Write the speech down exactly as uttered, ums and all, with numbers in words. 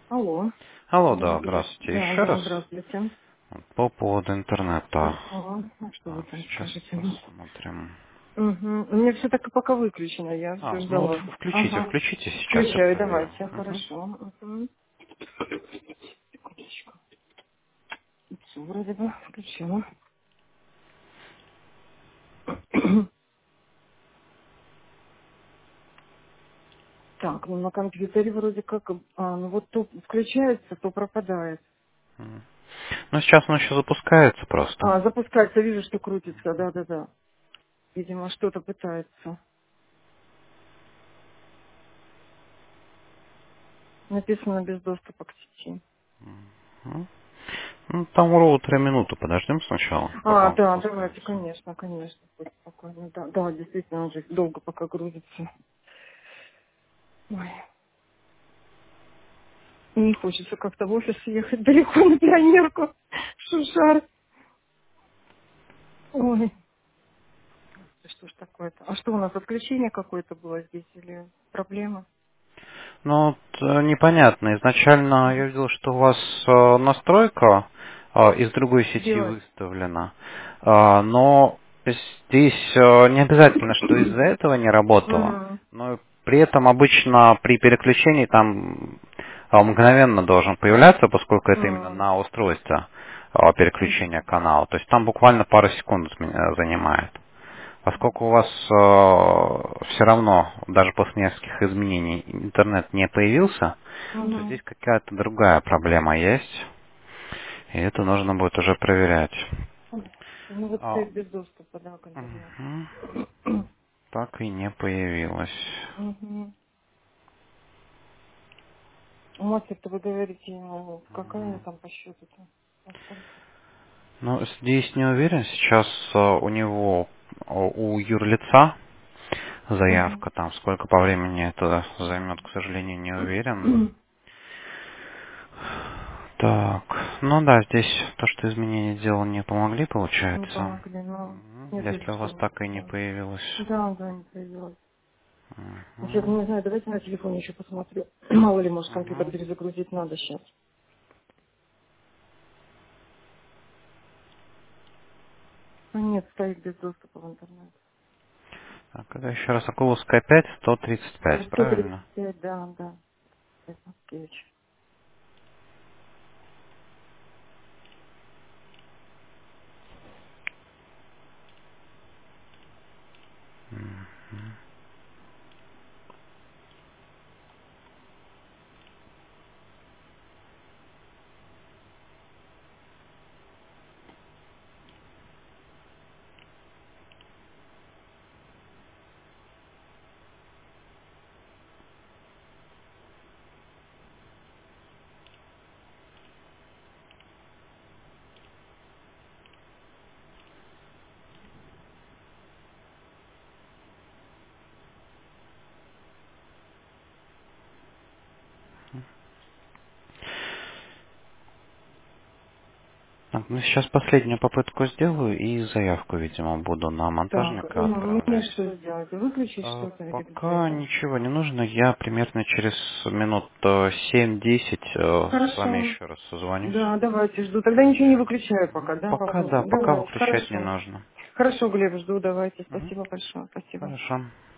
Алло. Алло, Алло. да, здравствуйте Да, еще да, раз. здравствуйте. По поводу интернета. Ага. А что вы Так, там сейчас скажете мне? посмотрим. Угу. У меня все так и пока выключено, я А, все ну вот ждала. включите, Ага. включите, сейчас я Включаю, проверю. давайте, Мгм. хорошо. Угу. Секундочку. Всё, вроде бы включила. Так, ну на компьютере вроде как, а, ну вот то включается, то пропадает. М. Ну, сейчас он еще запускается просто. А, запускается, вижу, что крутится, да-да-да. Видимо, что-то пытается. Написано без доступа к сети. М. Ну, там ровно три минуты подождем сначала, пока А, он да, давайте, запускается. конечно, конечно, будь спокойно. Да, да, действительно, он же долго пока грузится. Ой, не хочется как-то в офис ехать далеко на пионерку. Шушар. Ой, да что ж такое-то? А что у нас, отключение какое-то было здесь или проблема? Ну, вот, э, непонятно. Изначально я видел, что у вас э, настройка э, из другой сети Сделать? выставлена. А, но здесь э, не обязательно, что из-за этого не работало. Мгм. Но при этом обычно при переключении там э, мгновенно должен появляться, поскольку это именно М, на устройстве э, переключения понятно. канала. То есть там буквально пару секунд зме- занимает. Поскольку у вас все равно, даже после нескольких изменений, интернет не появился, то Мгм. здесь какая-то другая проблема есть, и это нужно будет уже проверять. Ой, ну вот А, стоит без доступа, да, к интернету. мгм, так и не появилась. Мгм. Мастер-то вы говорите, ему, какая она Мгм. там по счету-то? По сколько? Ну, здесь не уверен, сейчас а, у него, а, у юрлица Мгм. заявка, там сколько по времени это займет, к сожалению, не уверен. Так, ну да, здесь то, что изменения дела не помогли, Не получается. помогли, но Мгм. нет Если у вас решения так и не пока. появилось. Да, да, не появилась. Сейчас, Мгм. не знаю, давайте на телефоне еще посмотрю. Мало ли, может, компьютер Мгм. перезагрузить надо сейчас. Ну, нет, стоит без доступа в интернет. Так, это еще раз Акуловская пять, сто тридцать А, пять, сто тридцать правильно? пять, да, да. Это Москвич. Так, ну сейчас последнюю попытку сделаю и заявку, видимо, буду на Так, монтажника м, мне отправлять. что сделать? Выключить А, что-то или где? пока ничего не нужно, я примерно через минут э, семь-десять э, с вами Хорошо. еще раз созвонюсь. Да, давайте, жду. Тогда ничего не Проверим. выключаю пока, Мгм. да? Пока да, Попробуем. пока Давайте, выключать не хорошо. нужно. Хорошо, Глеб, жду, давайте. Мгм. Спасибо большое, спасибо. Хорошо.